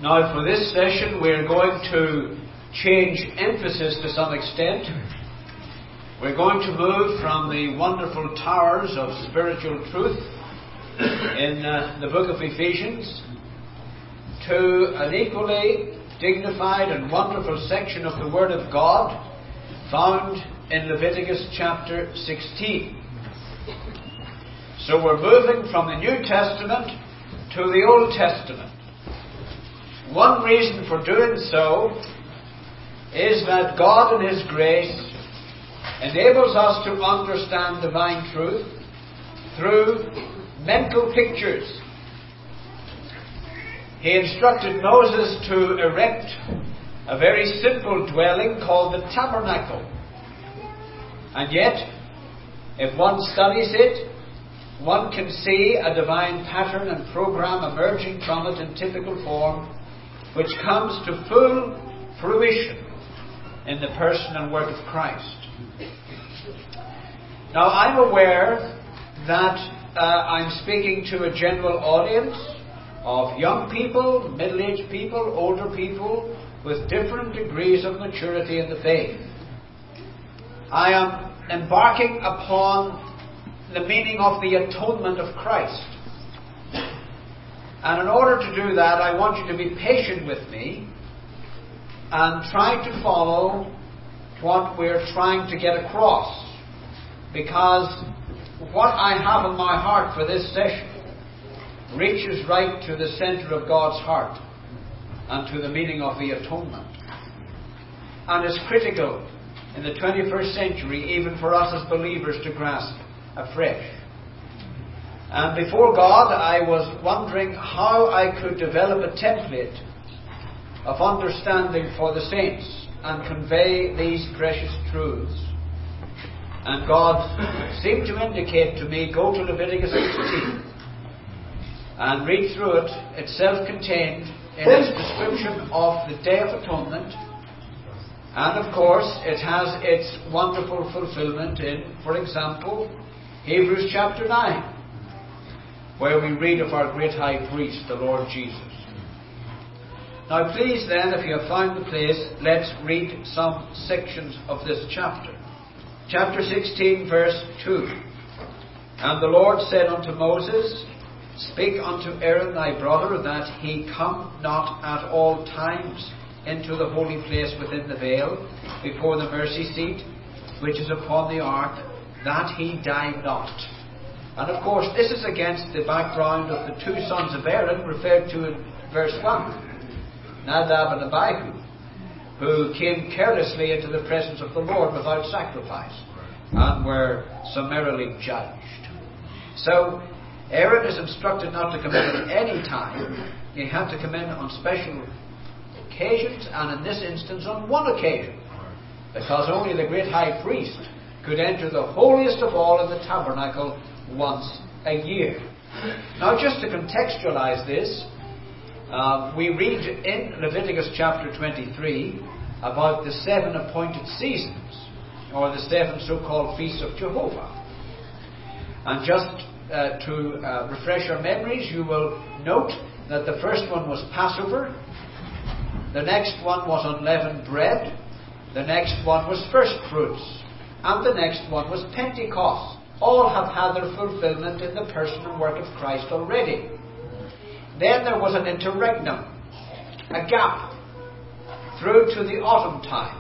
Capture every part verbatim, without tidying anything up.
Now, for this session, we're going to change emphasis to some extent. We're going to move from the wonderful towers of spiritual truth in uh, the book of Ephesians to an equally dignified and wonderful section of the Word of God found in Leviticus chapter sixteen. So we're moving from the New Testament to the Old Testament. One reason for doing so is that God in His grace enables us to understand divine truth through mental pictures. He instructed Moses to erect a very simple dwelling called the tabernacle. And yet, if one studies it, one can see a divine pattern and program emerging from it in typical form, which comes to full fruition in the person and work of Christ. Now, I'm aware that uh, I'm speaking to a general audience of young people, middle-aged people, older people, with different degrees of maturity in the faith. I am embarking upon the meaning of the atonement of Christ. And in order to do that, I want you to be patient with me and try to follow what we're trying to get across. Because what I have in my heart for this session reaches right to the center of God's heart and to the meaning of the atonement. And is critical in the twenty-first century, even for us as believers to grasp afresh. And before God, I was wondering how I could develop a template of understanding for the saints and convey these precious truths. And God seemed to indicate to me, go to Leviticus sixteen and read through it. It's self-contained in its description of the Day of Atonement. And of course, it has its wonderful fulfillment in, for example, Hebrews chapter nine, where we read of our great high priest, the Lord Jesus. Now please then, if you have found the place, let's read some sections of this chapter. Chapter sixteen, verse two. And the Lord said unto Moses, Speak unto Aaron thy brother, that he come not at all times into the holy place within the veil, before the mercy seat, which is upon the ark, that he die not. And of course, this is against the background of the two sons of Aaron referred to in verse one, Nadab and Abihu, who came carelessly into the presence of the Lord without sacrifice and were summarily judged. So, Aaron is instructed not to come in at any time. He had to come in on special occasions, and in this instance on one occasion, because only the great high priest could enter the holiest of all in the tabernacle once a year. Now, just to contextualize this, uh, we read in Leviticus chapter twenty-three about the seven appointed seasons, or the seven so-called feasts of Jehovah. And just uh, to uh, refresh our memories, you will note that the first one was Passover, the next one was unleavened bread, the next one was first fruits, and the next one was Pentecost. All have had their fulfillment in the person and work of Christ already. Then there was an interregnum, a gap, through to the autumn time,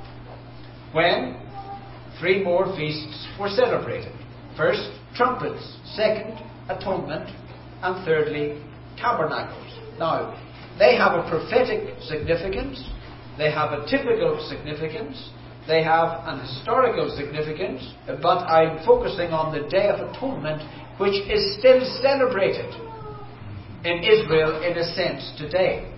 when three more feasts were celebrated. First, trumpets. Second, atonement. And thirdly, tabernacles. Now, they have a prophetic significance. They have a typical significance. They have an historical significance, but I'm focusing on the Day of Atonement, which is still celebrated in Israel in a sense today.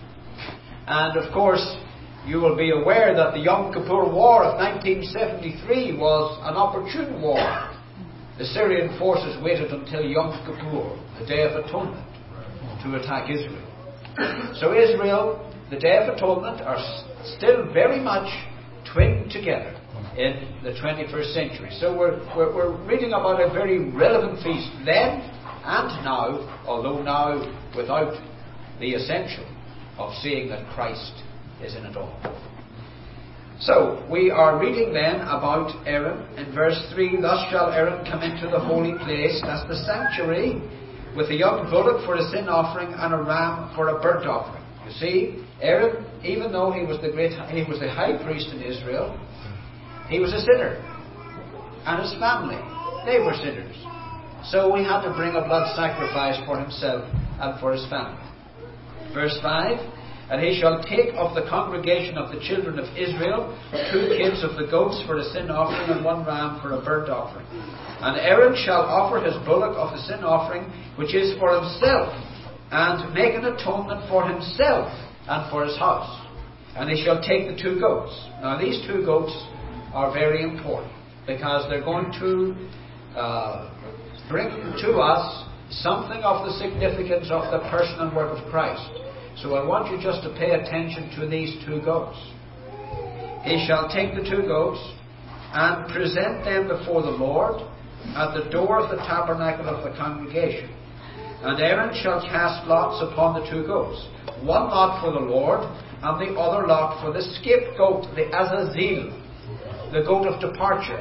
And of course, you will be aware that the Yom Kippur War of nineteen seventy-three was an opportune war. The Syrian forces waited until Yom Kippur, the Day of Atonement, to attack Israel. So Israel, the Day of Atonement, are still very much twinned together in the twenty-first century. So we're, we're, we're reading about a very relevant feast then and now, although now without the essential. of seeing that Christ is in it all. So, we are reading then about Aaron in verse three. Thus shall Aaron come into the holy place, that's the sanctuary, with a young bullock for a sin offering and a ram for a burnt offering. You see, Aaron, even though he was the great, he was the high priest in Israel, he was a sinner. And his family, they were sinners. So he had to bring a blood sacrifice for himself and for his family. Verse five, and he shall take of the congregation of the children of Israel two kids of the goats for a sin offering and one ram for a burnt offering. And Aaron shall offer his bullock of the sin offering, which is for himself, and make an atonement for himself and for his house. And he shall take the two goats. Now these two goats are very important, because they're going to uh, bring to us something of the significance of the person and work of Christ. So I want you just to pay attention to these two goats. He shall take the two goats and present them before the Lord at the door of the tabernacle of the congregation. And Aaron shall cast lots upon the two goats, one lot for the Lord, and the other lot for the scapegoat, the Azazel, the goat of departure.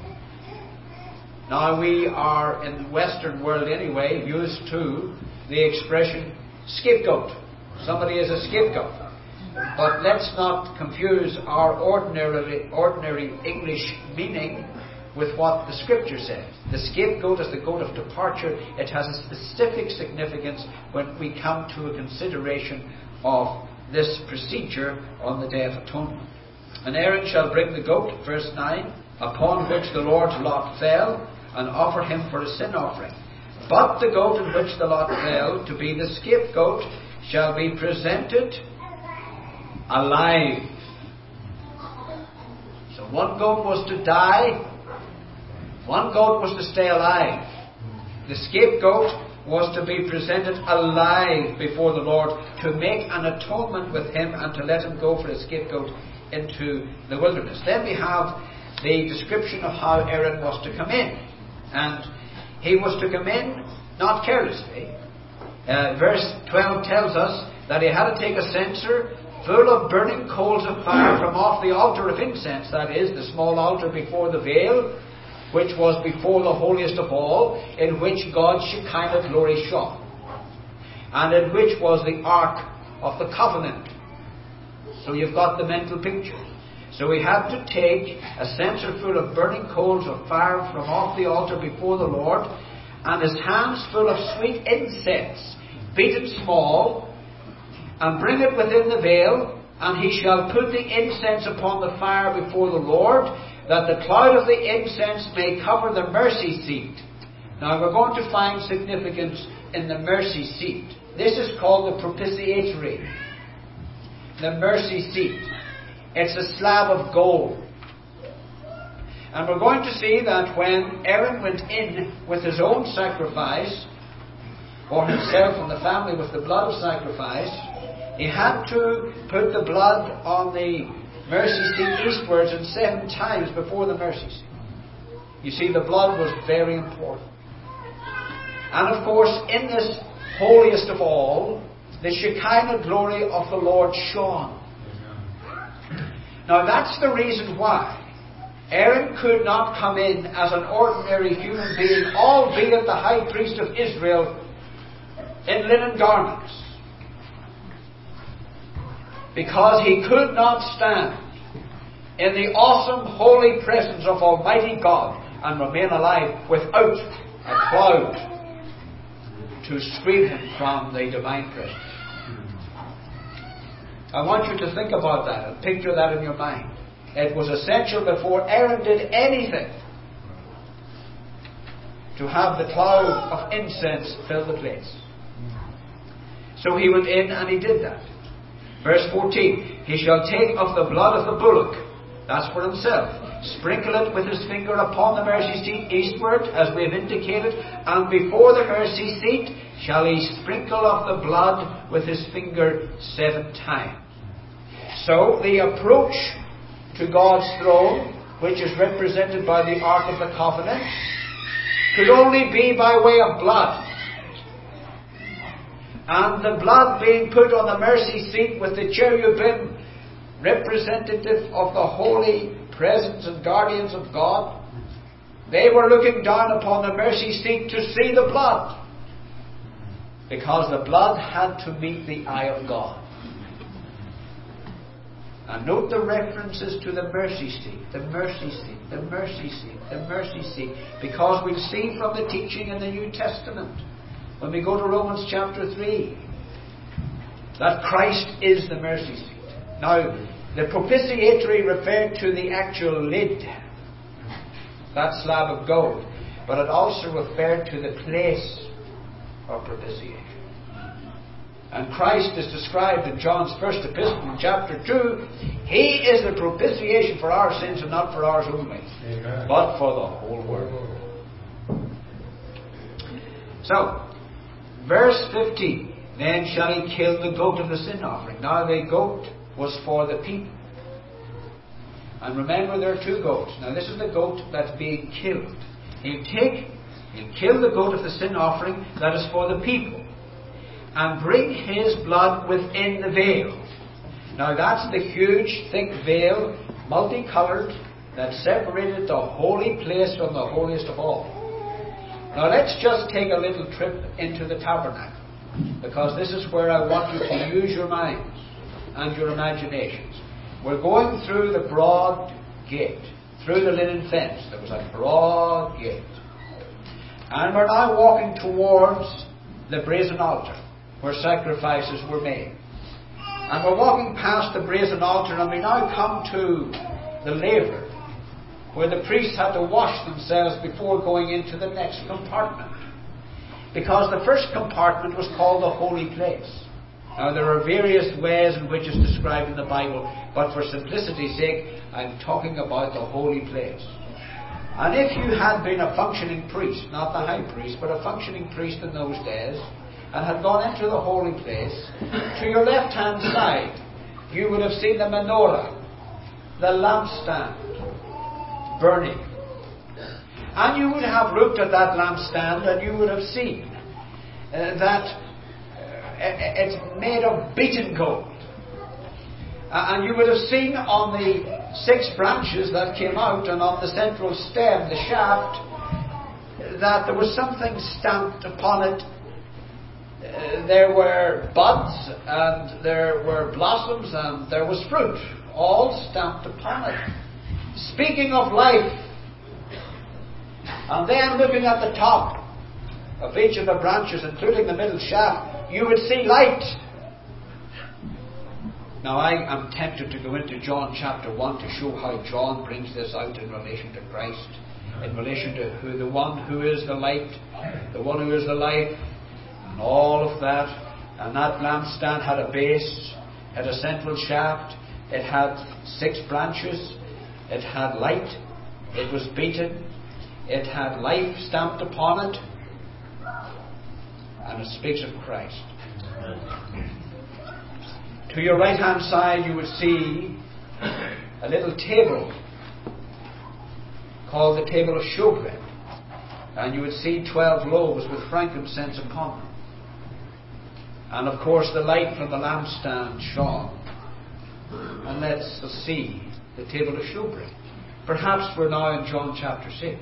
Now we are, in the Western world anyway, used to the expression scapegoat. Somebody is a scapegoat. But let's not confuse our ordinary, ordinary English meaning with what the Scripture says. The scapegoat is the goat of departure. It has a specific significance when we come to a consideration of this procedure on the Day of Atonement. And Aaron shall bring the goat, verse nine, upon which the Lord's lot fell, and offer him for a sin offering. But the goat in which the lot fell, to be the scapegoat, shall be presented alive. So one goat was to die, one goat was to stay alive. The scapegoat was to be presented alive before the Lord, to make an atonement with him and to let him go for a scapegoat into the wilderness. Then we have the description of how Aaron was to come in. And he was to come in not carelessly. Uh, verse twelve tells us that he had to take a censer full of burning coals of fire from off the altar of incense, that is, the small altar before the veil, which was before the holiest of all, in which God's Shekinah glory shone, and in which was the Ark of the Covenant. So you've got the mental picture. So he had to take a censer full of burning coals of fire from off the altar before the Lord, and his hands full of sweet incense, beaten small, and bring it within the veil, and he shall put the incense upon the fire before the Lord, that the cloud of the incense may cover the mercy seat. Now we're going to find significance in the mercy seat. This is called the propitiatory, the mercy seat. It's a slab of gold. And we're going to see that when Aaron went in with his own sacrifice, or himself and the family with the blood of sacrifice, he had to put the blood on the mercy seat eastwards and seven times before the mercy seat. You see, the blood was very important. And of course, in this holiest of all, the Shekinah glory of the Lord shone. Now that's the reason why Aaron could not come in as an ordinary human being, albeit the high priest of Israel, in linen garments. Because he could not stand in the awesome holy presence of Almighty God and remain alive without a cloud to screen him from the divine presence. I want you to think about that and picture that in your mind. It was essential before Aaron did anything to have the cloud of incense fill the place. So he went in and he did that. Verse fourteen, he shall take of the blood of the bullock, that's for himself, sprinkle it with his finger upon the mercy seat eastward, as we have indicated, and before the mercy seat shall he sprinkle of the blood with his finger seven times. So the approach to God's throne, which is represented by the Ark of the Covenant, could only be by way of blood. and the blood being put on the mercy seat with the cherubim, representative of the holy presence and guardians of God. They were looking down upon the mercy seat to see the blood, because the blood had to meet the eye of God. And note the references to the mercy seat, the mercy seat, the mercy seat, the mercy seat, because we'll see from the teaching in the New Testament, when we go to Romans chapter three, that Christ is the mercy seat. Now, the propitiatory referred to the actual lid, that slab of gold, but it also referred to the place of propitiation. And Christ is described in John's first epistle in chapter two. He is the propitiation for our sins, and not for ours only, Amen. But for the whole world. So, verse fifteen. Then shall he kill the goat of the sin offering. Now the goat was for the people. And remember, there are two goats. Now this is the goat that's being killed. He'll take, he'll kill the goat of the sin offering that is for the people, and bring his blood within the veil. Now that's the huge, thick veil, multicoloured, that separated the holy place from the holiest of all. Now let's just take a little trip into the tabernacle, because this is where I want you to use your minds and your imaginations. We're going through the broad gate, through the linen fence. There was a broad gate. And we're now walking towards the brazen altar, where sacrifices were made. And we're walking past the brazen altar, and we now come to the laver, where the priests had to wash themselves before going into the next compartment. Because the first compartment was called the holy place. Now there are various ways in which it's described in the Bible, but for simplicity's sake, I'm talking about the holy place. And if you had been a functioning priest, not the high priest, but a functioning priest in those days, and had gone into the holy place, to your left-hand side, you would have seen the menorah, the lampstand, burning. And you would have looked at that lampstand, and you would have seen uh, that uh, it's made of beaten gold. Uh, and you would have seen on the six branches that came out, and on the central stem, the shaft, that there was something stamped upon it. Uh, there were buds, and there were blossoms, and there was fruit, all stamped upon it, speaking of life. And then looking at the top of each of the branches, including the middle shaft, you would see light. Now I am tempted to go into John chapter one to show how John brings this out in relation to Christ, in relation to who the one who is the light, the one who is the life, and all of that. And that lampstand had a base, had a central shaft, it had six branches, it had light, it was beaten, it had life stamped upon it, and it speaks of Christ. To your right hand side you would see a little table called the table of showbread, and you would see twelve loaves with frankincense upon them. And of course the light from the lampstand shone. And let's see the table of showbread. Perhaps we're now in John chapter six.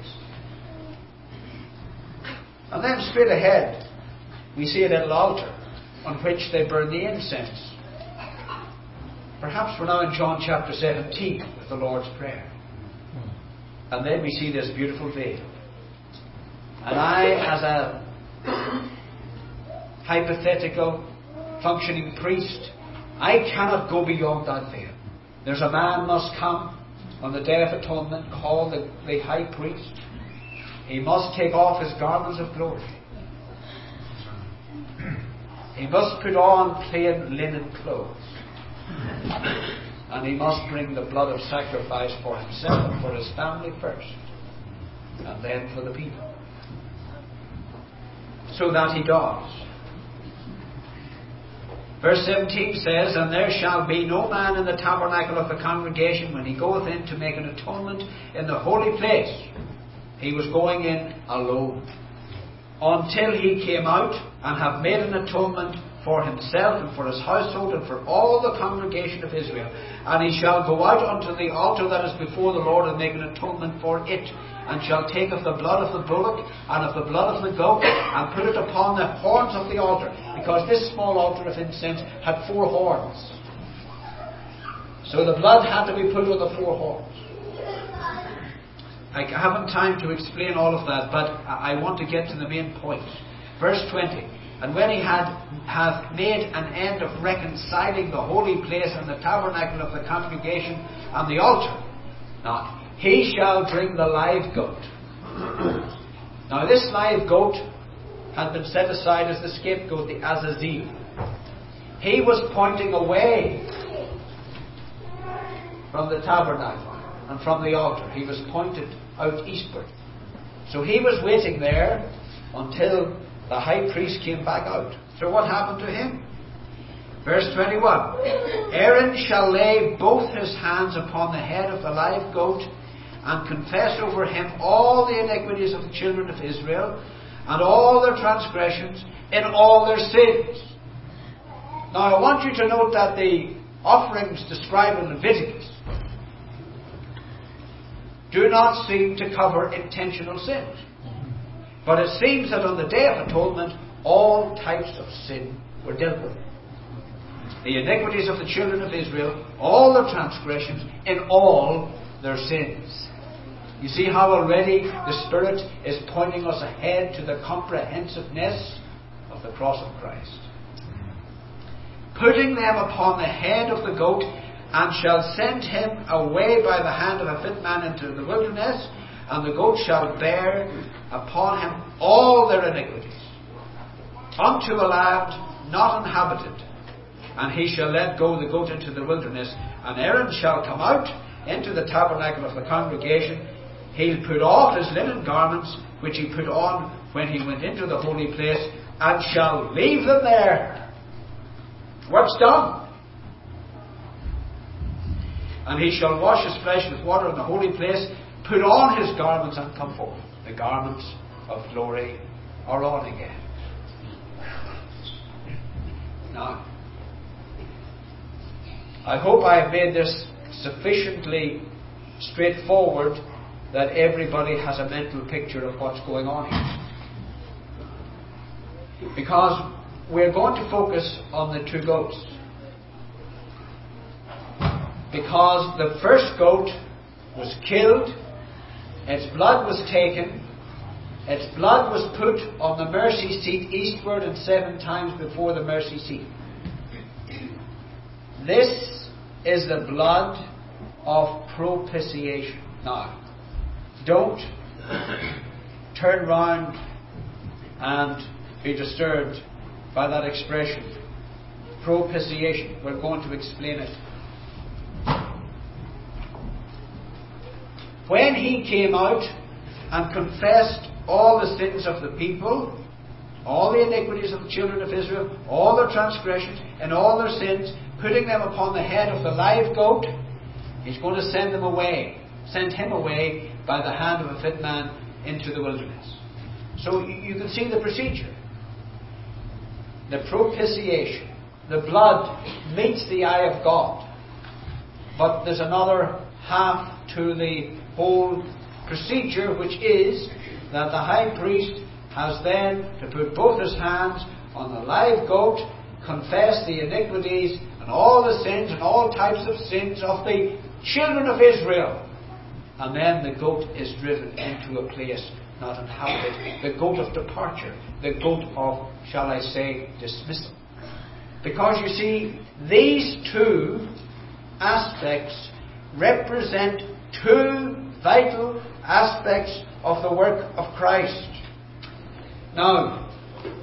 And then straight ahead we see a little altar on which they burn the incense. Perhaps we're now in John chapter seventeen with the Lord's Prayer. And then we see this beautiful veil. And I, as a hypothetical functioning priest, I cannot go beyond that veil. There's a man must come on the Day of Atonement, called the, the high priest. He must take off his garments of glory. He must put on plain linen clothes. And he must bring the blood of sacrifice for himself and for his family first, and then for the people. So that he does. Verse seventeen says, And there shall be no man in the tabernacle of the congregation when he goeth in to make an atonement in the holy place. He was going in alone, until he came out and have made an atonement for himself and for his household and for all the congregation of Israel. And he shall go out unto the altar that is before the Lord and make an atonement for it, and shall take of the blood of the bullock and of the blood of the goat and put it upon the horns of the altar, because this small altar of incense had four horns. So the blood had to be put on the four horns. I haven't time to explain all of that, but I want to get to the main point. Verse twenty. And when he had hath made an end of reconciling the holy place and the tabernacle of the congregation and the altar, now he shall bring the live goat. Now this live goat had been set aside as the scapegoat, the Azazel. He was pointing away from the tabernacle and from the altar. He was pointed out eastward. So he was waiting there until the high priest came back out. So what happened to him? Verse twenty-one. Aaron shall lay both his hands upon the head of the live goat and confess over him all the iniquities of the children of Israel and all their transgressions in all their sins. Now I want you to note that the offerings described in Leviticus do not seem to cover intentional sins. But it seems that on the Day of Atonement, all types of sin were dealt with. The iniquities of the children of Israel, all their transgressions, in all their sins. You see how already the Spirit is pointing us ahead to the comprehensiveness of the cross of Christ. Putting them upon the head of the goat, and shall send him away by the hand of a fit man into the wilderness, and the goat shall bear upon him all their iniquities, unto a land not inhabited. And he shall let go the goat into the wilderness, and Aaron shall come out into the tabernacle of the congregation. He'll put off his linen garments, which he put on when he went into the holy place, and shall leave them there. Work's done. And he shall wash his flesh with water in the holy place, put on his garments, and come forth. The garments of glory are on again. Now, I hope I have made this sufficiently straightforward that everybody has a mental picture of what's going on here. Because we're going to focus on the two goats. Because the first goat was killed, its blood was taken, its blood was put on the mercy seat eastward and seven times before the mercy seat. This is the blood of propitiation. Now, don't turn round and be disturbed by that expression. Propitiation. We're going to explain it. When he came out and confessed all the sins of the people, all the iniquities of the children of Israel, all their transgressions and all their sins, putting them upon the head of the live goat, he's going to send them away, send him away by the hand of a fit man into the wilderness. So you can see the procedure. The propitiation. The blood meets the eye of God. But there's another half to the whole procedure, which is that the high priest has then to put both his hands on the live goat, confess the iniquities and all the sins and all types of sins of the children of Israel. And then the goat is driven into a place not inhabited. The goat of departure. The goat of, shall I say, dismissal. Because you see, these two aspects represent two vital aspects of the work of Christ. Now,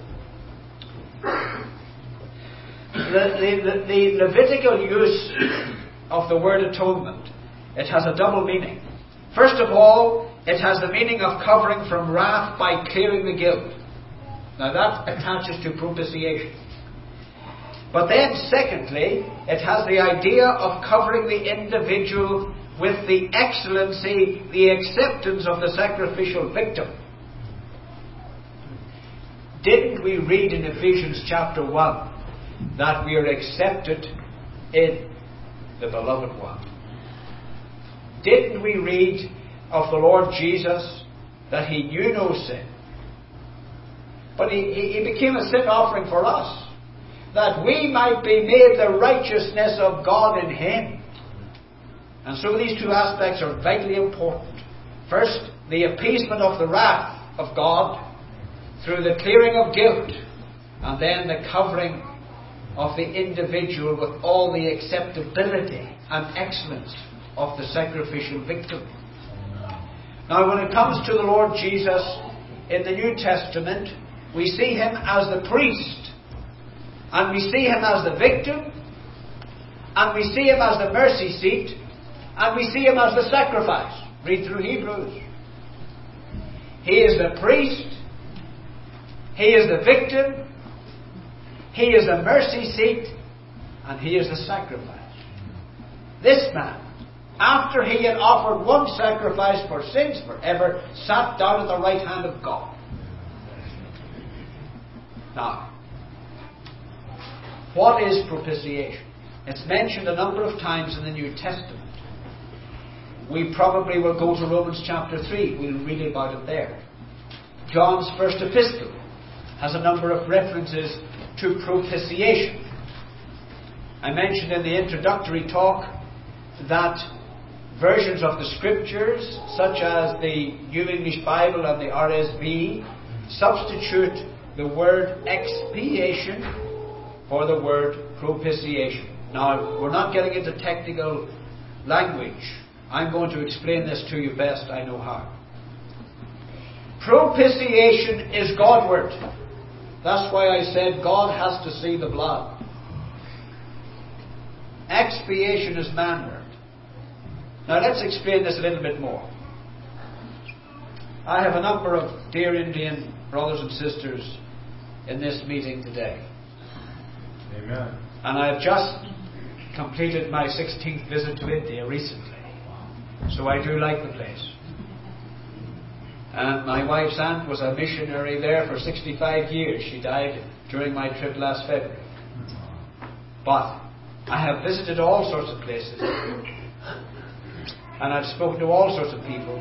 the, the, the Levitical use of the word atonement, it has a double meaning. First of all, it has the meaning of covering from wrath by clearing the guilt. Now that attaches to propitiation. But then secondly, it has the idea of covering the individual with the excellency, the acceptance of the sacrificial victim. Didn't we read in Ephesians chapter one that we are accepted in the Beloved One. Didn't we read of the Lord Jesus that He knew no sin? But He, he, he became a sin offering for us, that we might be made the righteousness of God in Him. And so these two aspects are vitally important. First, the appeasement of the wrath of God through the clearing of guilt, and then the covering of the individual with all the acceptability and excellence of the sacrificial victim. Now, when it comes to the Lord Jesus in the New Testament, we see Him as the priest, and we see Him as the victim, and we see Him as the mercy seat, and we see Him as the sacrifice. Read through Hebrews. He is the priest, He is the victim, He is the mercy seat, and He is the sacrifice. This man, after He had offered one sacrifice for sins forever, sat down at the right hand of God. Now, what is propitiation? It's mentioned a number of times in the New Testament. We probably will go to Romans chapter three. We'll read about it there. John's first epistle has a number of references to propitiation. I mentioned in the introductory talk that versions of the Scriptures, such as the New English Bible and the R S V, substitute the word expiation for the word propitiation. Now, we're not getting into technical language. I'm going to explain this to you best I know how. Propitiation is Godward. That's why I said God has to see the blood. Expiation is manward. Now let's explain this a little bit more. I have a number of dear Indian brothers and sisters in this meeting today. Amen. And I have just completed my sixteenth visit to India recently. So I do like the place. And my wife's aunt was a missionary there for sixty-five years. She died during my trip last February. But I have visited all sorts of places. And I've spoken to all sorts of people.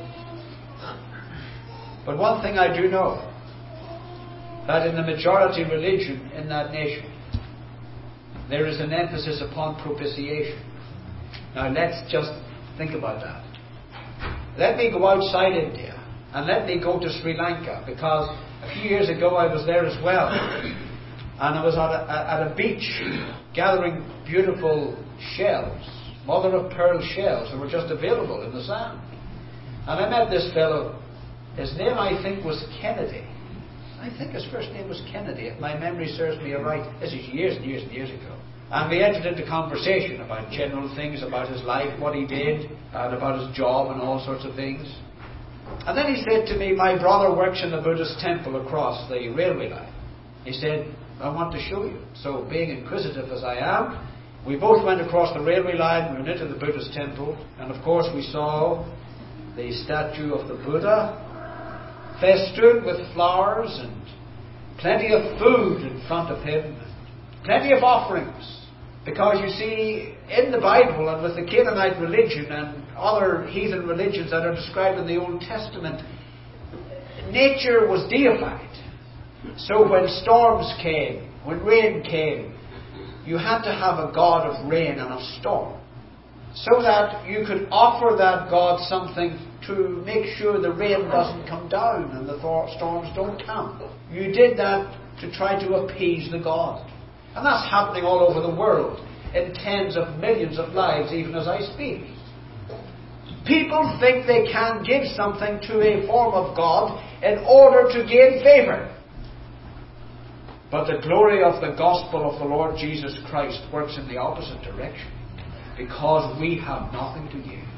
But one thing I do know, that in the majority religion in that nation, there is an emphasis upon propitiation. Now let's just think about that. Let me go outside India and let me go to Sri Lanka, because a few years ago I was there as well, and I was at a, at a beach gathering beautiful shells, mother of pearl shells that were just available in the sand. And I met this fellow. His name, I think, was Kennedy. I think his first name was Kennedy, if my memory serves me right. This is years and years and years ago. And we entered into conversation about general things, about his life, what he did, and about his job and all sorts of things. And then he said to me, my brother works in the Buddhist temple across the railway line. He said, I want to show you. So, being inquisitive as I am, we both went across the railway line, we went into the Buddhist temple, and of course we saw the statue of the Buddha, festooned with flowers, and plenty of food in front of him, plenty of offerings. Because you see, in the Bible and with the Canaanite religion and other heathen religions that are described in the Old Testament, nature was deified. So when storms came, when rain came, you had to have a god of rain and of storm, so that you could offer that god something to make sure the rain doesn't come down and the storms don't come. You did that to try to appease the god. And that's happening all over the world, in tens of millions of lives, even as I speak. People think they can give something to a form of God in order to gain favour. But the glory of the gospel of the Lord Jesus Christ works in the opposite direction, because we have nothing to give.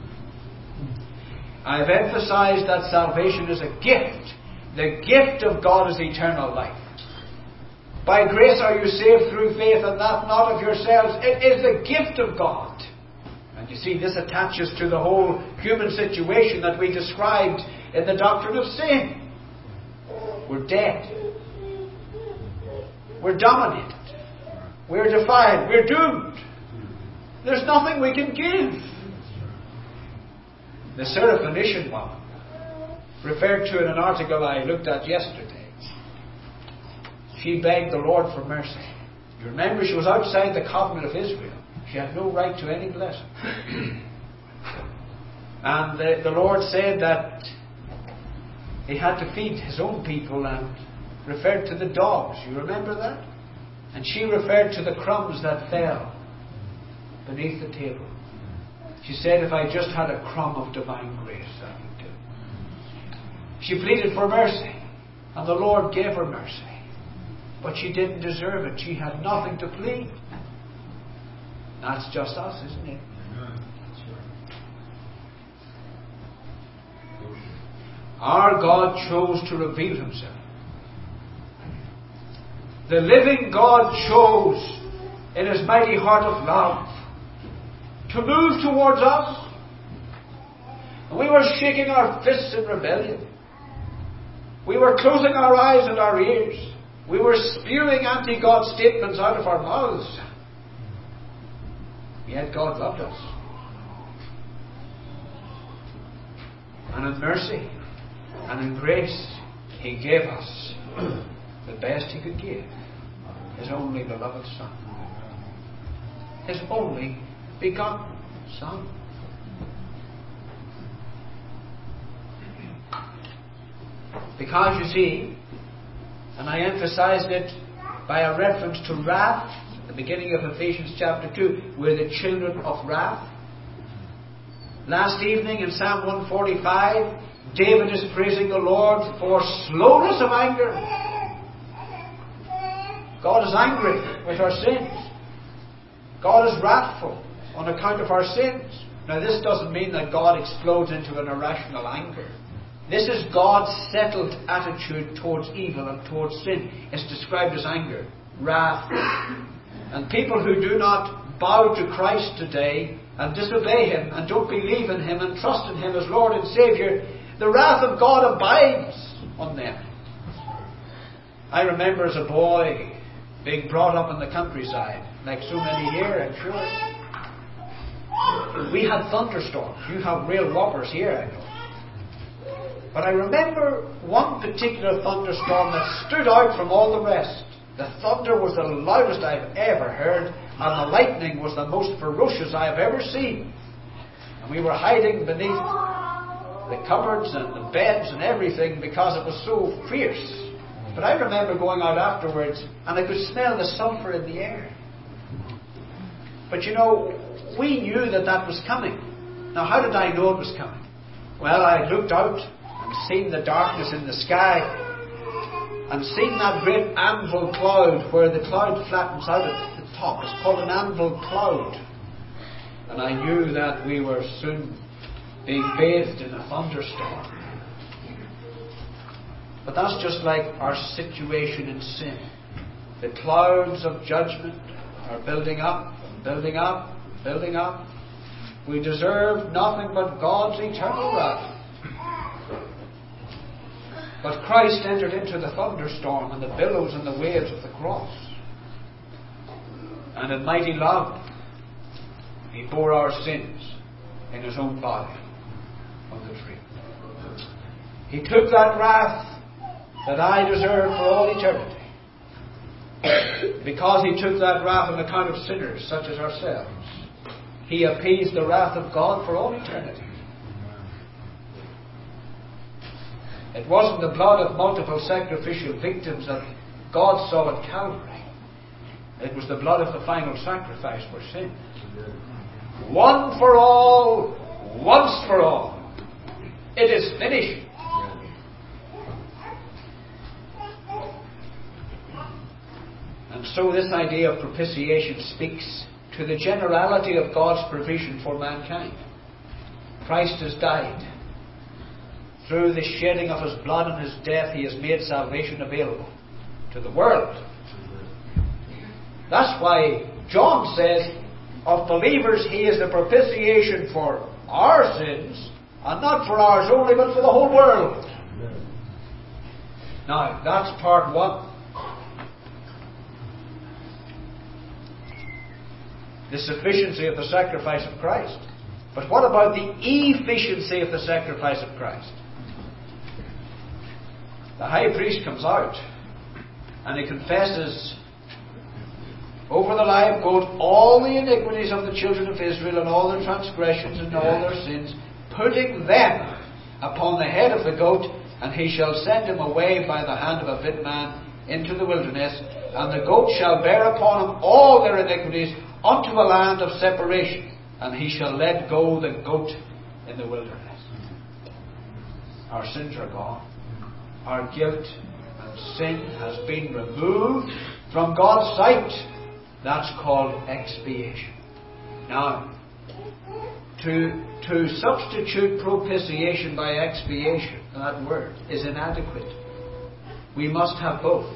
I have emphasized that salvation is a gift. The gift of God is eternal life. By grace are you saved through faith, and that not of yourselves. It is the gift of God. And you see, this attaches to the whole human situation that we described in the doctrine of sin. We're dead. We're dominated. We're defiled. We're doomed. There's nothing we can give. The Syrophoenician woman, referred to in an article I looked at yesterday, she begged the Lord for mercy. You remember, she was outside the covenant of Israel. She had no right to any blessing. And the, the Lord said that He had to feed His own people, and referred to the dogs. You remember that? And she referred to the crumbs that fell beneath the table. She said, if I just had a crumb of divine grace, that would do. She pleaded for mercy, and the Lord gave her mercy. But she didn't deserve it. She had nothing to plead. That's just us, isn't it? Our God chose to reveal Himself. The living God chose, in His mighty heart of love, to move towards us. And we were shaking our fists in rebellion. We were closing our eyes and our ears. We were spewing anti-God statements out of our mouths. Yet God loved us. And in mercy and in grace, He gave us the best He could give. His only beloved Son. His only begotten Son. Because, you see, and I emphasized it by a reference to wrath, at the beginning of Ephesians chapter two, we're the children of wrath. Last evening in Psalm one forty-five, David is praising the Lord for slowness of anger. God is angry with our sins. God is wrathful on account of our sins. Now, this doesn't mean that God explodes into an irrational anger. This is God's settled attitude towards evil and towards sin. It's described as anger, wrath. And people who do not bow to Christ today and disobey Him and don't believe in Him and trust in Him as Lord and Saviour, the wrath of God abides on them. I remember as a boy being brought up in the countryside, like so many here, I'm sure. We had thunderstorms. You have real whoppers here, I know. But I remember one particular thunderstorm that stood out from all the rest. The thunder was the loudest I've ever heard, and the lightning was the most ferocious I have ever seen. And we were hiding beneath the cupboards and the beds and everything because it was so fierce. But I remember going out afterwards, and I could smell the sulphur in the air. But you know, we knew that that was coming. Now, how did I know it was coming? Well, I looked out and seen the darkness in the sky, and seen that great anvil cloud where the cloud flattens out at the top. It's called an anvil cloud. And I knew that we were soon being bathed in a thunderstorm. But that's just like our situation in sin. The clouds of judgment are building up, and building up, and building up. We deserve nothing but God's eternal wrath. But Christ entered into the thunderstorm and the billows and the waves of the cross. And in mighty love, He bore our sins in His own body on the tree. He took that wrath that I deserve for all eternity. Because He took that wrath on account of sinners such as ourselves, He appeased the wrath of God for all eternity. It wasn't the blood of multiple sacrificial victims that God saw at Calvary. It was the blood of the final sacrifice for sin. One for all, once for all. It is finished. And so this idea of propitiation speaks to the generality of God's provision for mankind. Christ has died. Through the shedding of His blood and His death, He has made salvation available to the world. That's why John says, of believers, He is the propitiation for our sins, and not for ours only, but for the whole world. Now, that's part one. the sufficiency of the sacrifice of Christ. But what about the efficiency of the sacrifice of Christ? The high priest comes out and he confesses over the live goat all the iniquities of the children of Israel and all their transgressions and all their sins, putting them upon the head of the goat, and he shall send him away by the hand of a fit man into the wilderness, and the goat shall bear upon him all their iniquities unto a land of separation, and he shall let go the goat in the wilderness. Our sins are gone. Our guilt and sin has been removed from God's sight. That's called expiation. Now, to, to substitute propitiation by expiation, that word, is inadequate. We must have both.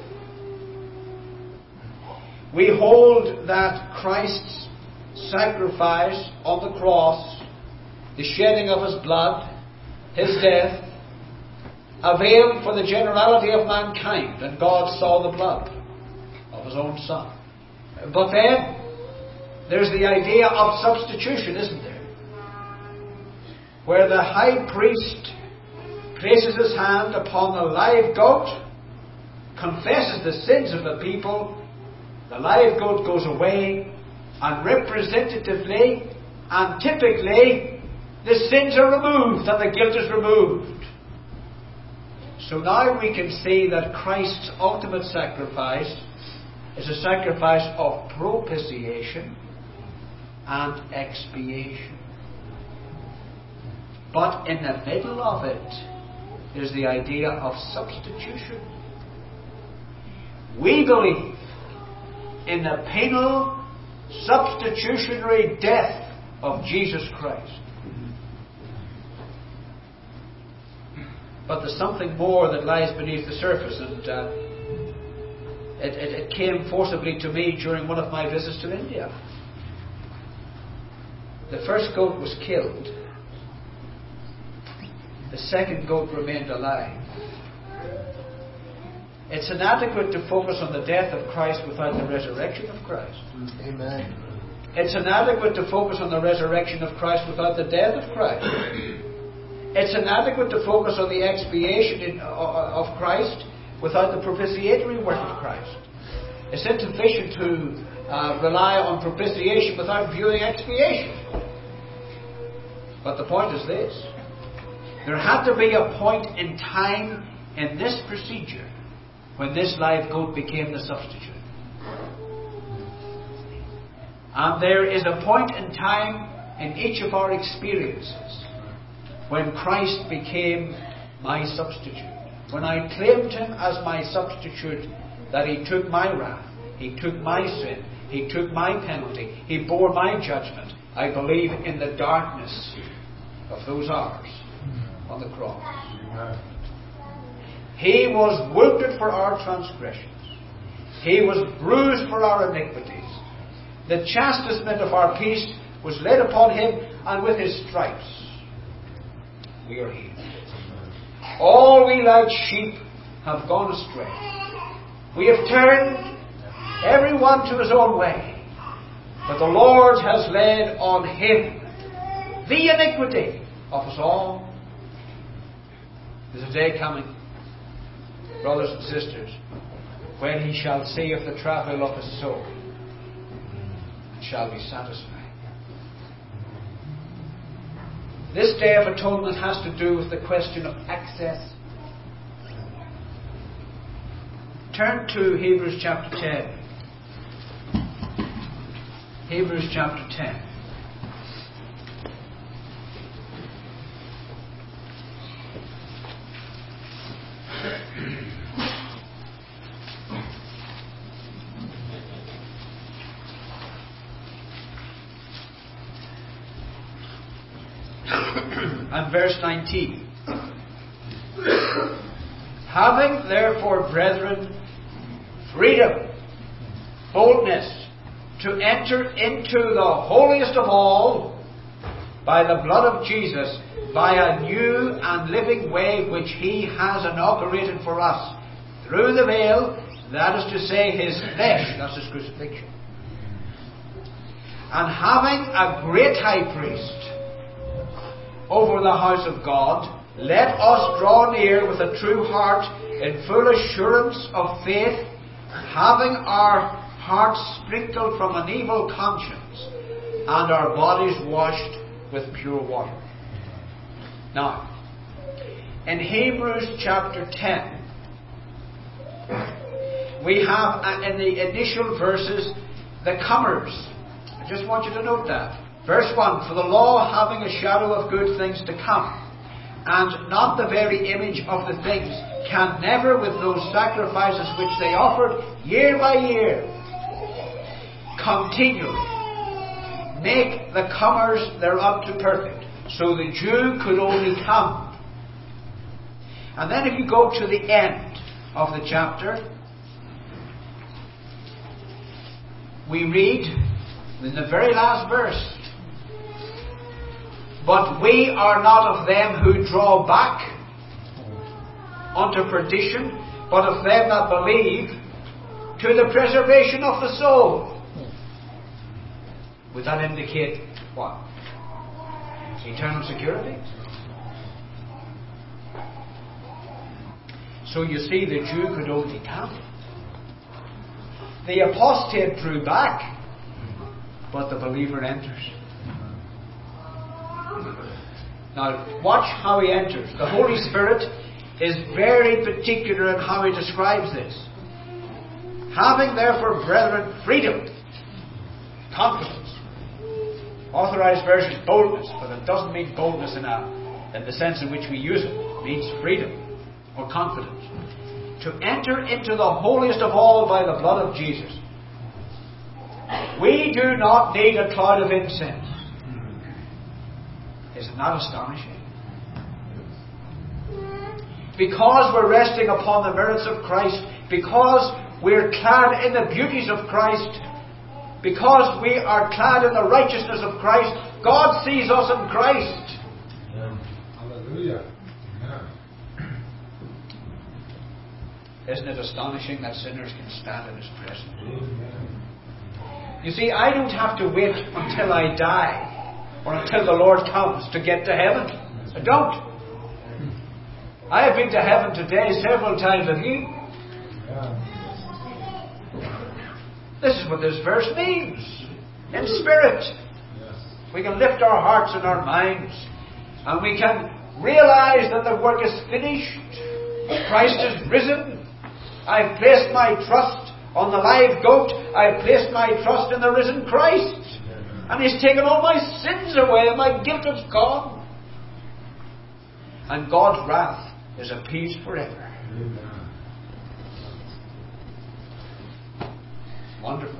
We hold that Christ's sacrifice on the cross, the shedding of His blood, His death, availed for the generality of mankind, and God saw the blood of His own Son. But then, there's the idea of substitution, isn't there? Where the high priest places his hand upon the live goat, confesses the sins of the people, the live goat goes away, and representatively and typically the sins are removed and the guilt is removed. So now we can see that Christ's ultimate sacrifice is a sacrifice of propitiation and expiation. But in the middle of it is the idea of substitution. We believe in the penal substitutionary death of Jesus Christ. But there's something more that lies beneath the surface, and uh, it, it, it came forcibly to me during one of my visits to India. The first goat was killed. The second goat remained alive. It's inadequate to focus on the death of Christ without the resurrection of Christ. Amen. It's inadequate to focus on the resurrection of Christ without the death of Christ. It's inadequate to focus on the expiation in, uh, of Christ without the propitiatory work of Christ. It's insufficient to uh, rely on propitiation without viewing expiation. But the point is this. There had to be a point in time in this procedure when this live goat became the substitute. And there is a point in time in each of our experiences when Christ became my substitute. When I claimed Him as my substitute, that He took my wrath, He took my sin, He took my penalty, He bore my judgment. I believe in the darkness of those hours on the cross. He was wounded for our transgressions. He was bruised for our iniquities. The chastisement of our peace was laid upon Him, and with His stripes we are healed. All we like sheep have gone astray. We have turned every one to his own way. But the Lord has laid on Him the iniquity of us all. There's a day coming, brothers and sisters, when He shall see of the travail of His soul and shall be satisfied. This Day of Atonement has to do with the question of access. Turn to Hebrews chapter ten. Hebrews chapter ten. And verse nineteen. Having therefore, brethren, freedom, boldness, to enter into the holiest of all by the blood of Jesus, by a new and living way which He has inaugurated for us, through the veil, that is to say, His flesh, that's His crucifixion. And having a great high priest over the house of God, let us draw near with a true heart in full assurance of faith, having our hearts sprinkled from an evil conscience and our bodies washed with pure water. Now, in Hebrews chapter ten, we have in the initial verses the comers. I just want you to note that. Verse one, for the law having a shadow of good things to come, and not the very image of the things, can never with those sacrifices which they offered year by year continually make the comers thereunto perfect. So the Jew could only come. And then if you go to the end of the chapter, we read in the very last verse, but we are not of them who draw back unto perdition, but of them that believe to the preservation of the soul. Would that indicate what? Eternal security? So you see, the Jew could only come. The apostate drew back, but the believer enters. Now, watch how he enters. The Holy Spirit is very particular in how he describes this. Having therefore, brethren, freedom, confidence. Authorized version, boldness, but it doesn't mean boldness in, a, in the sense in which we use it. It means freedom or confidence. To enter into the holiest of all by the blood of Jesus. We do not need a cloud of incense. Is it not astonishing? Because we're resting upon the merits of Christ, because we're clad in the beauties of Christ, because we are clad in the righteousness of Christ, God sees us in Christ. Yeah. Hallelujah. Isn't it astonishing that sinners can stand in His presence? Amen. You see, I don't have to wait until I die or until the Lord comes to get to heaven. I don't. I have been to heaven today several times. Have you? This is what this verse means. In spirit. We can lift our hearts and our minds, and we can realize that the work is finished. Christ is risen. I've placed my trust on the live goat. I've placed my trust in the risen Christ. And He's taken all my sins away, and my guilt is gone. And God's wrath is appeased forever. Wonderful.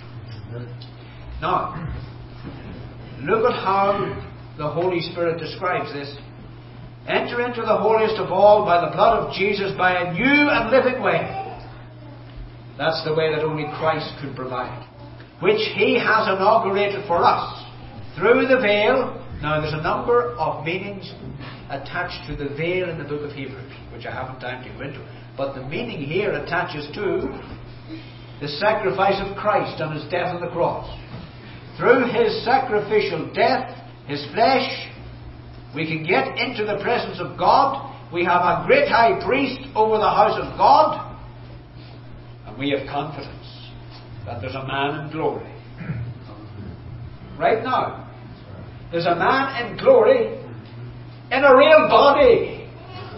Now, look at how the Holy Spirit describes this. Enter into the holiest of all by the blood of Jesus, by a new and living way. That's the way that only Christ could provide, which He has inaugurated for us through the veil. Now, there's a number of meanings attached to the veil in the book of Hebrews, which I haven't time to go into. But the meaning here attaches to the sacrifice of Christ on His death on the cross. Through His sacrificial death, His flesh, we can get into the presence of God. We have a great high priest over the house of God. And we have confidence that there's a man in glory. Right now, there's a man in glory in a real body.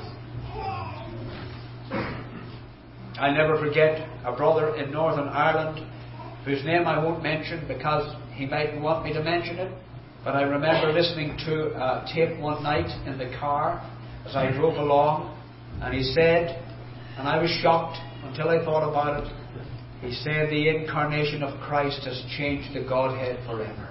I'll never forget a brother in Northern Ireland whose name I won't mention because he might want me to mention it. But I remember listening to a tape one night in the car as I drove along, and he said, and I was shocked until I thought about it, he said the incarnation of Christ has changed the Godhead forever.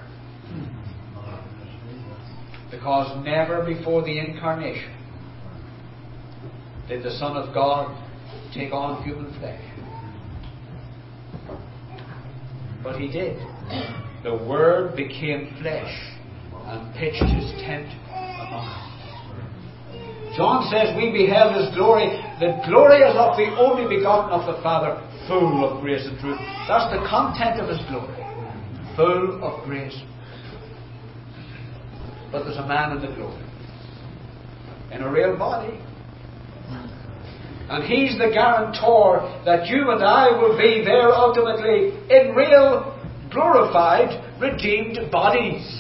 Because never before the incarnation did the Son of God take on human flesh. But He did. The Word became flesh and pitched His tent among us. John says we beheld His glory. The glory is of the only begotten of the Father, full of grace and truth. That's the content of His glory. full of grace. But there's a man in the glory, in a real body. And he's the guarantor that you and I will be there ultimately in real, glorified, redeemed bodies.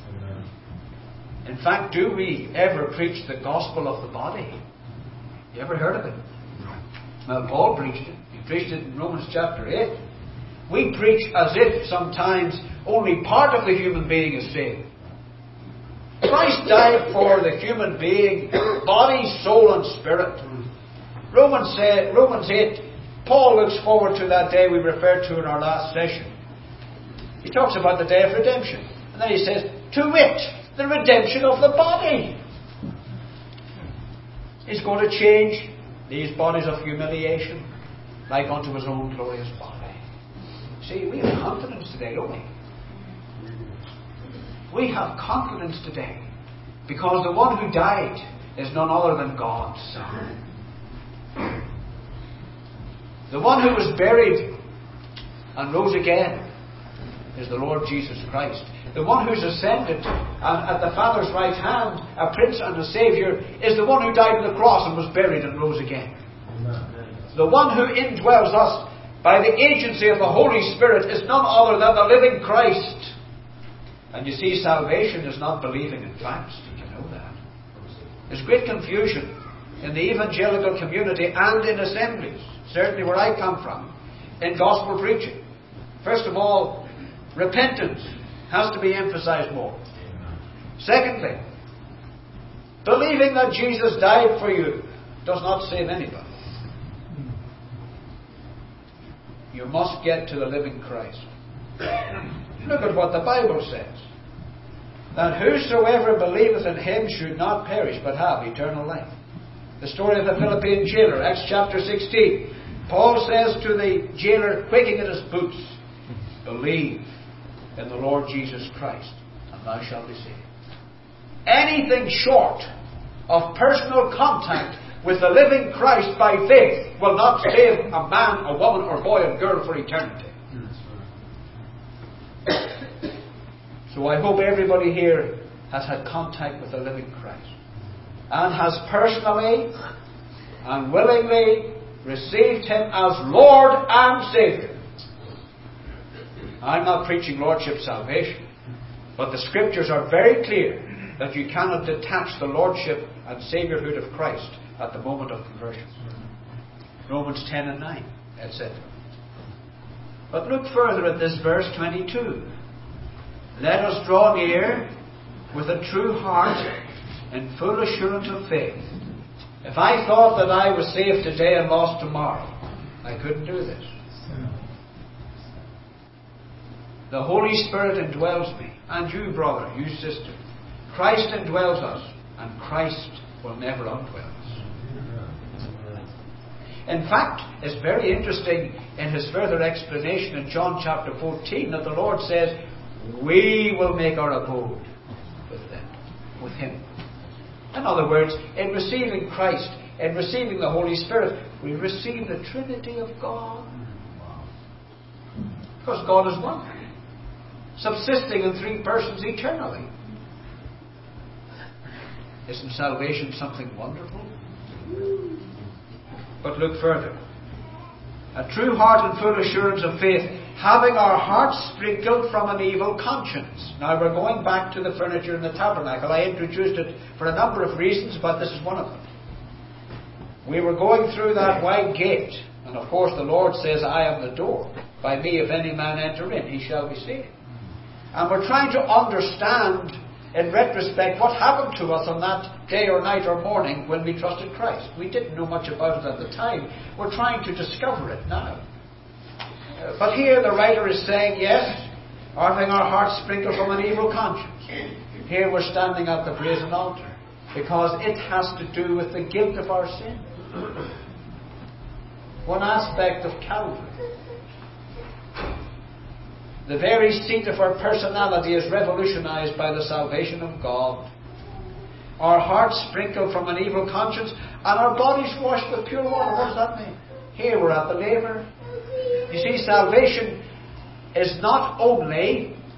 In fact, do we ever preach the gospel of the body? You ever heard of it? Well, Paul preached it. He preached it in Romans chapter eight. We preach as if sometimes only part of the human being is saved. Christ died for the human being, body, soul and spirit. Romans, uh, Romans eight, Paul looks forward to that day we referred to in our last session. He talks about the day of redemption. And then he says, to wit, the redemption of the body. He's going to change these bodies of humiliation like unto his own glorious body. See, we have confidence today, don't we? We have confidence today because the one who died is none other than God's Son. The one who was buried and rose again is the Lord Jesus Christ. The one who's ascended and at the Father's right hand, a Prince and a Saviour, is the one who died on the cross and was buried and rose again. Amen. The one who indwells us by the agency of the Holy Spirit is none other than the living Christ. And you see, salvation is not believing in facts. Did you know that? There's great confusion in the evangelical community and in assemblies, certainly where I come from, in gospel preaching. First of all, repentance has to be emphasized more. Secondly, believing that Jesus died for you does not save anybody. You must get to the living Christ. Look at what the Bible says. That whosoever believeth in him should not perish, but have eternal life. The story of the Philippian jailer, Acts chapter sixteen. Paul says to the jailer, quaking at his boots, believe in the Lord Jesus Christ, and thou shalt be saved. Anything short of personal contact with the living Christ by faith will not save a man, a woman, or boy and girl for eternity. So I hope everybody here has had contact with the living Christ and has personally and willingly received Him as Lord and Saviour. I'm not preaching Lordship salvation, but the Scriptures are very clear that you cannot detach the Lordship and Saviourhood of Christ at the moment of conversion. Romans ten and nine, et cetera. But look further at this verse twenty-two. Let us draw near with a true heart and full assurance of faith. If I thought that I was saved today and lost tomorrow, I couldn't do this. The Holy Spirit indwells me, and you, brother, you, sister. Christ indwells us, and Christ will never undwell us. In fact, it's very interesting in his further explanation in John chapter fourteen that the Lord says, we will make our abode with them, with Him. In other words, in receiving Christ, in receiving the Holy Spirit, we receive the Trinity of God. Because God is one, subsisting in three persons eternally. Isn't salvation something wonderful? But look further. A true heart and full assurance of faith, having our hearts sprinkled from an evil conscience. Now we're going back to the furniture in the tabernacle. I introduced it for a number of reasons, but this is one of them. We were going through that wide gate, and of course the Lord says, I am the door. By me if any man enter in, he shall be saved. And we're trying to understand, in retrospect, what happened to us on that day or night or morning when we trusted Christ. We didn't know much about it at the time. We're trying to discover it now. Uh, but here the writer is saying, yes, having our hearts sprinkled from an evil conscience. Here we're standing at the brazen altar because it has to do with the guilt of our sin. One aspect of Calvary. The very seat of our personality is revolutionized by the salvation of God. Our hearts sprinkled from an evil conscience and our bodies washed with pure water. What does that mean? Here we're at the laver. You see, salvation is not only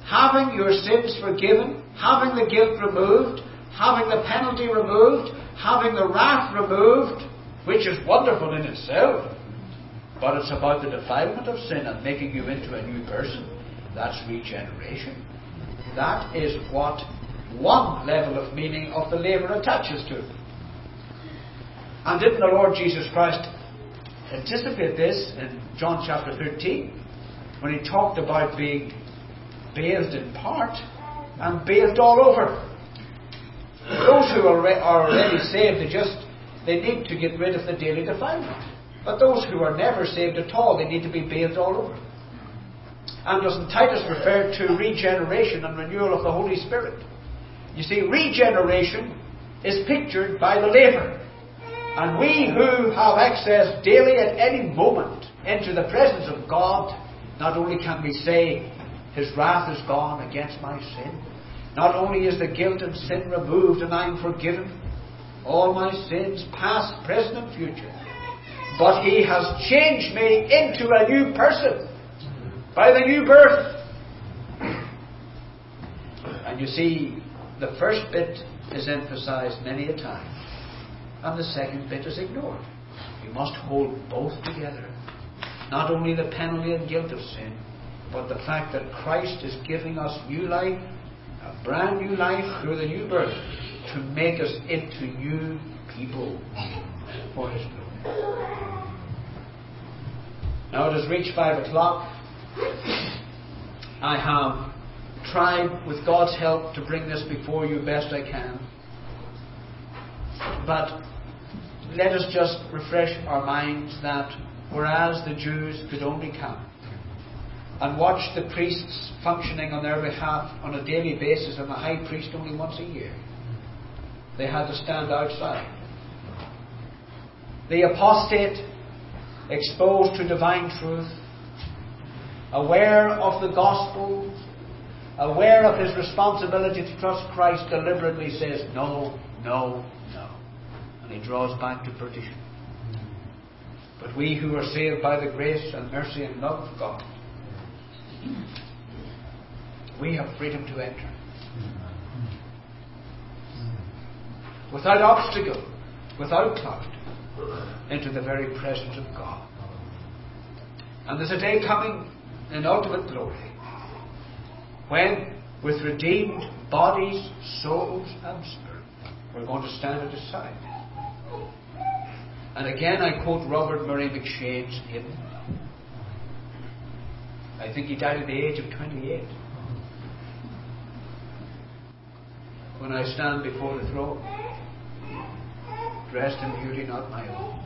having your sins forgiven, having the guilt removed, having the penalty removed, having the wrath removed, which is wonderful in itself. But it's about the defilement of sin and making you into a new person. That's regeneration. That is what one level of meaning of the laver attaches to. And didn't the Lord Jesus Christ anticipate this in John chapter thirteen, when he talked about being bathed in part and bathed all over? Those who are already saved, they just they need to get rid of the daily defilement. But those who are never saved at all, they need to be bathed all over. And doesn't Titus refer to regeneration and renewal of the Holy Spirit? You see, regeneration is pictured by the laver. And we who have access daily at any moment into the presence of God, not only can we say, His wrath is gone against my sin, not only is the guilt and sin removed and I am forgiven, all my sins, past, present and future, but He has changed me into a new person by the new birth. And you see, the first bit is emphasized many a time, and the second bit is ignored. We must hold both together. Not only the penalty and guilt of sin, but the fact that Christ is giving us new life, a brand new life through the new birth, to make us into new people for His glory. Now it has reached five o'clock. I have tried, with God's help, to bring this before you best I can. But let us just refresh our minds that whereas the Jews could only come and watch the priests functioning on their behalf on a daily basis, and the high priest only once a year, they had to stand outside. The apostate, exposed to divine truth, aware of the gospel, aware of his responsibility to trust Christ, deliberately says, no, no, no. And he draws back to perdition. But we who are saved by the grace and mercy and love of God, we have freedom to enter. Without obstacle, without cloud, into the very presence of God. And there's a day coming in ultimate glory when, with redeemed bodies, souls and spirit, we're going to stand at His side. And again I quote Robert Murray McShane's hymn. I think he died at the age of twenty-eight. When I stand before the throne, dressed in beauty not my own.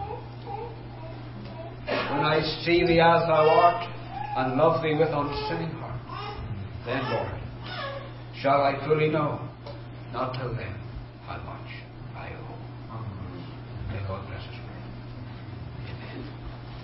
When I see Thee as Thou art, and love Thee with unsinning heart, then, Lord, shall I fully know, not till then, how much I owe. May God bless us.